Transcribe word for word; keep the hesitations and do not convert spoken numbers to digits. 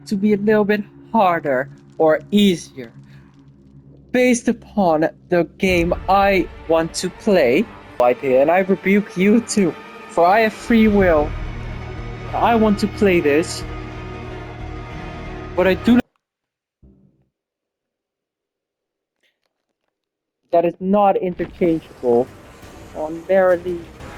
to be a little bit harder or easier based upon the game I want to play. Idea, and I rebuke you too, for I have free will. I want to play this, but I do. That is not interchangeable on merely